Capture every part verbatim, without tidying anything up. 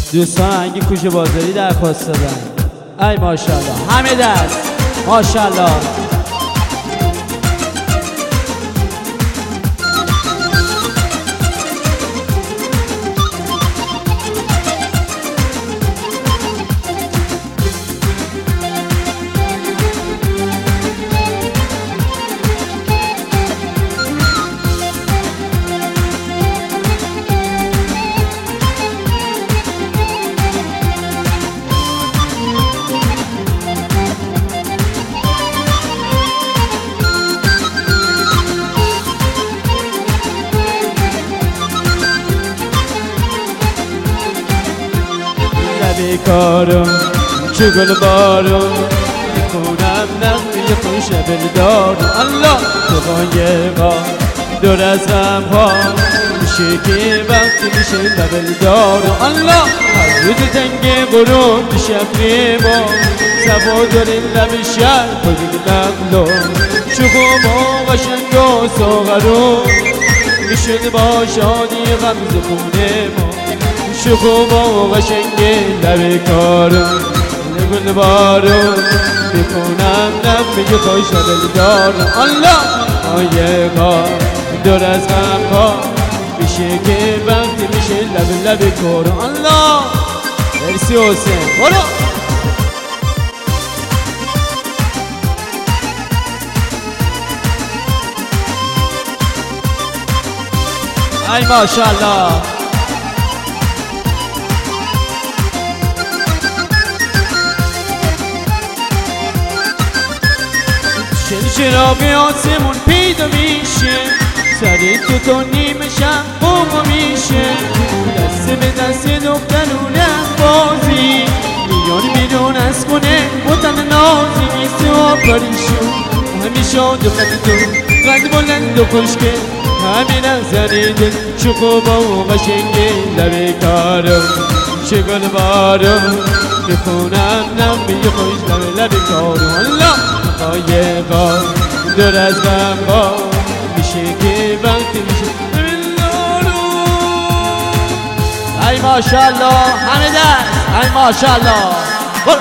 دوستان انگی کوچه بازاری درخواست دادن. ای ماشاءالله همه دست ماشاءالله. بیکارم چه گل بارم میکنم نغمه خوش بلدارم. الله تو قایقا دور از غم ها میشه که وقتی میشه لبل دارم. الله هر روز تنگ غروب میشه افری ما سبا داریم لب شهر کنیم نقلو چخوم و قشنگ و ساغرو میشد با شادی غمز خونه ما شخوم و قشنگ لب کارم گل بارم میکنم نغمه خوش دل دارم. الله قایقا دور از غم ها میشه که وقتی میشه لب لب کارم. الله مرسی حسین برو. ای ماشاءالله. چراغ آسمون پیدا میشه سر تو تا نیمه شب بابا میشه دست به دست دخترونم بازی میان بیرون از خونه وطن نازی نیست و پریشون همیشه دقت تو قد بلند و خوشگه همین از زنی دل چو خوبا و قشنگه لب کارم چه گل بارم میخونم نغمه خوش لب لب کارم. الله قایقا دور از غم ها میشه که وقتی میشه ای ماشاءالله همه دست. ای ماشاءالله برو.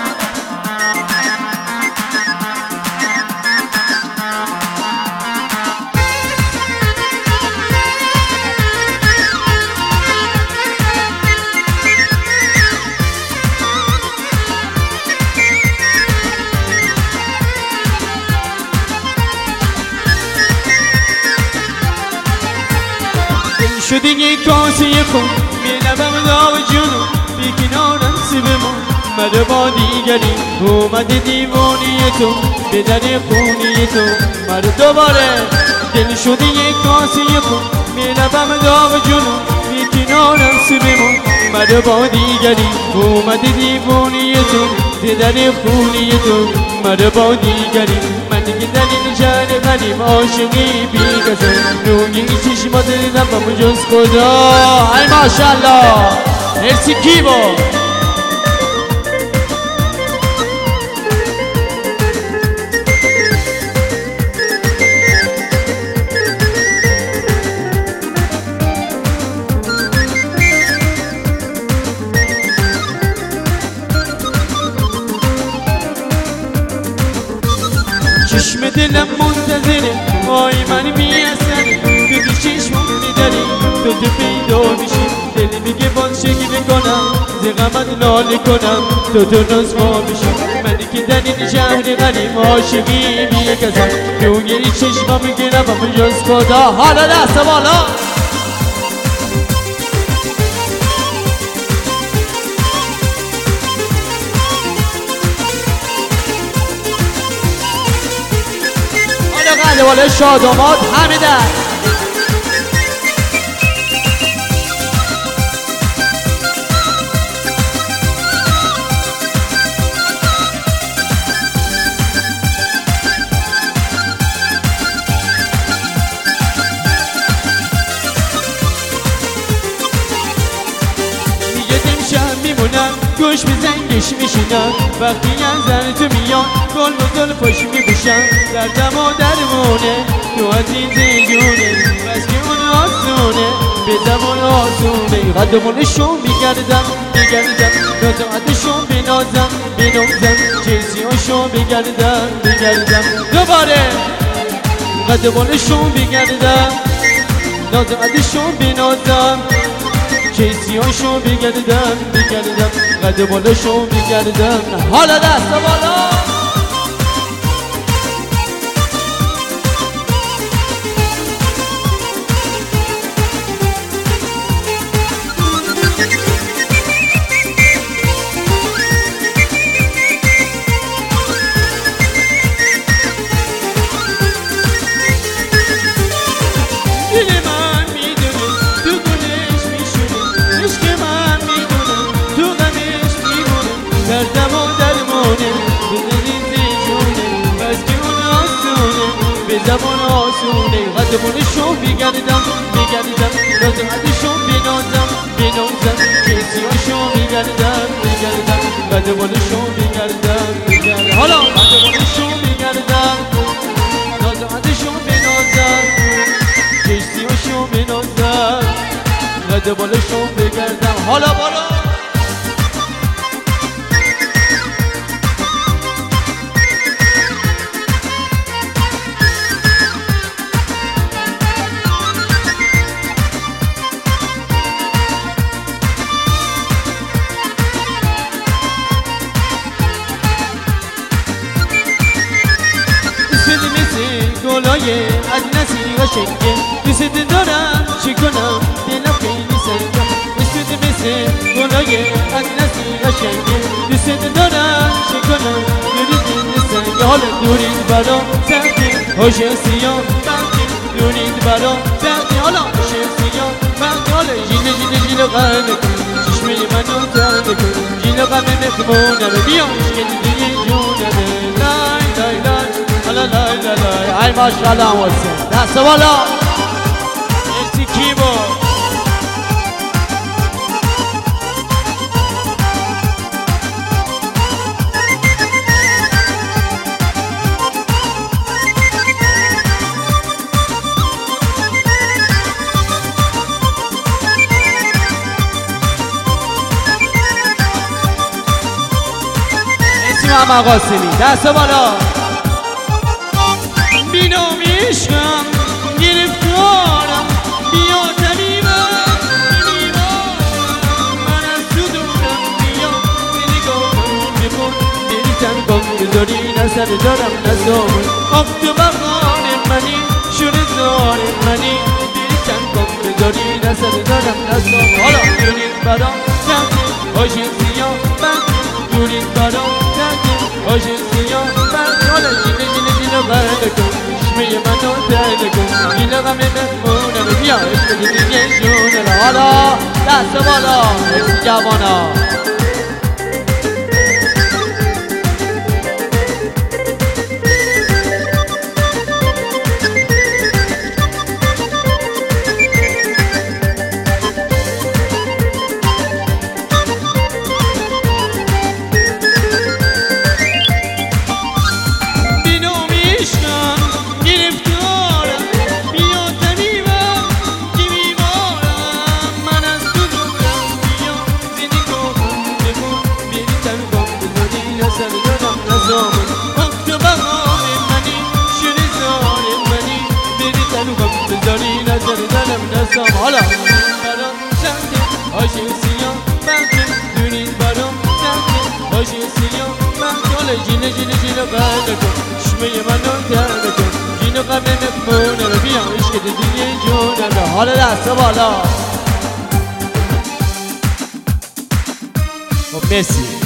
شده یک کاسه خون میلبم داغ جنون بی کنارم سیبمون مده با دیگری اومده دیوانی تو به در خونی تو مده دوباره دل شده یک کاسه خون میلبم داغ جنون بی کنارم سیبمون مده با دیگری اومده دیوانی تو به در خونی تو مده با دیگری من دیگه در این شهر غریب عاشقی بی کسه روی چشمات نفهم جز خدا. ای ماشاءالله مرسی کیبو. چشم دلم منتظره وای من میاسنی تو تو چشمم میداری تو تو پیدا میشی دلی میگه باز شگی بکنم ز غمت ناله کنم تو تو نازما میشی منی که در این شهر غریب عاشقی بی کسم روی چشمم میگه نفهم جز خدا. حالا دست بالا. حالا شاد آماد همه دست. میمونم گوش به زنگش میشینم وقتی از زن تو میان گل به گل پاش میبوشم دردم و درمونه تو عزیز جونه بس که اون آسونه به زمان آسونه قدمونشون میگردم میگردم نازمندشون بنازم بنازم چیزیاشون بگردم بگردم دوباره قدمونشون بگردم نازمندشون بنازم چیزیاشون بگردم بگردم قدمونشون بگردم حالا دست بالا دردم و درمونه بزنیزی جونه بس که اون آسونه به زمان آسونه قدمونشون بگردم بگردم نازمندشون بنازم بنازم کسیاشون بگردم بگردم قدمونشون بگردم بگردم حالا قدمونشون بگردم نازمندشون بنازم کسیاشون بنازم قدمونشون بگردم حالا بالا گلای از نسی قشنگه دوست دارم چی کنم دلم خیلی سنگه اسمت مثل گلای از نسی قشنگه دوست دارم چی کنم دلم سنگه حالا دورید برام سنگه هوش سیاه بنده دورید برام سنگه حالا هوش سیاه بنده حالا جیل جیل جیل غم کن چشمه منو ترد کن جیل غم مخمونم بیا عشق دیگه جونم لای لای لای لا لا لا لا ای ماشاءالله حسین دست بالا مرسی کیبورد مرسی محمد قاسمی دست بالا بینام عشقم گرفتارم بیا طبیبم بیمارم من از تو دورم بیا نگاهم بکن بریتم کن بذاری نظر دارم نظام آب تو بخان منی شور زار منی بریتم کن بذاری نظر دارم نظام حالا دونید برام تنگه هاشین سیاه بنده دونید برام تنگه هاشین سیاه بنده حالا جیله جیله جیله بنده کن چشمه منو ترد کن این غم مخمونم بیا عشق دیگه جونه حالا دست بالا مرسی جوانا حالا برام سنگه هاشی سیاه بنده دونید برام سنگه هاشی سیاه بنده حالا جینه جینه جینه قرد کن چشمه منو ترد کن جینه غم مخمونه بیا عشق دیگه جونه حالا دست بالا خب مرسی